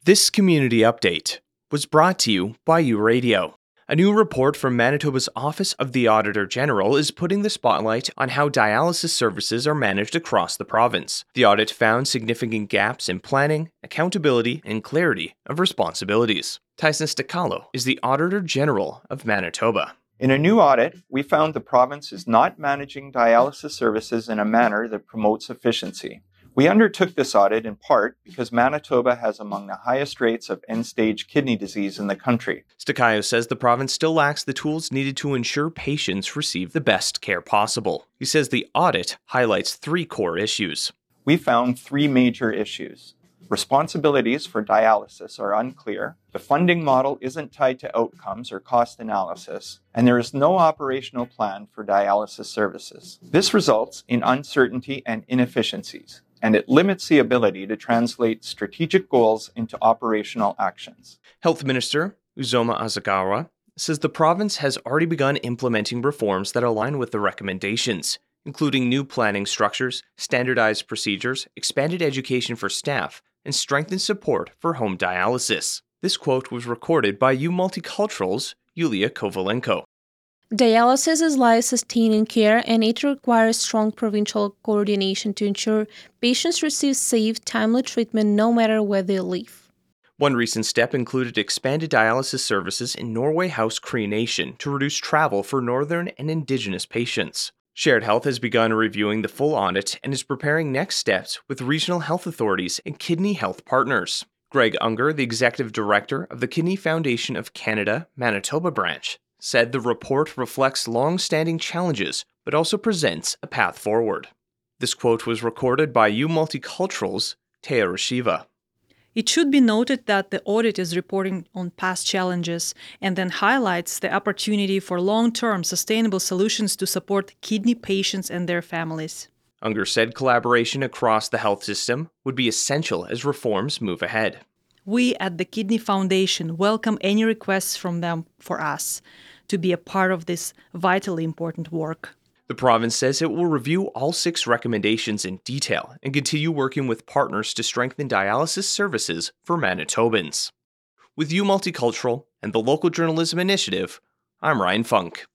This community update was brought to you by U-Radio. A new report from Manitoba's Office of the Auditor General is putting the spotlight on how dialysis services are managed across the province. The audit found significant gaps in planning, accountability, and clarity of responsibilities. Tyson Stakalo is the Auditor General of Manitoba. In a new audit, we found the province is not managing dialysis services in a manner that promotes efficiency. We undertook this audit in part because Manitoba has among the highest rates of end-stage kidney disease in the country. Stakalo says the province still lacks the tools needed to ensure patients receive the best care possible. He says the audit highlights three core issues. We found three major issues. Responsibilities for dialysis are unclear, the funding model isn't tied to outcomes or cost analysis, and there is no operational plan for dialysis services. This results in uncertainty and inefficiencies, and it limits the ability to translate strategic goals into operational actions. Health Minister Uzoma Asagawa says the province has already begun implementing reforms that align with the recommendations, including new planning structures, standardized procedures, expanded education for staff, and strengthened support for home dialysis. This quote was recorded by U Multicultural's Yulia Kovalenko. Dialysis is life-sustaining care, and it requires strong provincial coordination to ensure patients receive safe, timely treatment no matter where they live. One recent step included expanded dialysis services in Norway House Cree Nation to reduce travel for Northern and Indigenous patients. Shared Health has begun reviewing the full audit and is preparing next steps with regional health authorities and kidney health partners. Greg Unger, the executive director of the Kidney Foundation of Canada, Manitoba branch, said the report reflects long-standing challenges but also presents a path forward. This quote was recorded by U Multicultural's Teya Rashiva. It should be noted that the audit is reporting on past challenges and then highlights the opportunity for long-term sustainable solutions to support kidney patients and their families. Unger said collaboration across the health system would be essential as reforms move ahead. We at the Kidney Foundation welcome any requests from them for us to be a part of this vitally important work. The province says it will review all 6 recommendations in detail and continue working with partners to strengthen dialysis services for Manitobans. With U Multicultural and the Local Journalism Initiative, I'm Ryan Funk.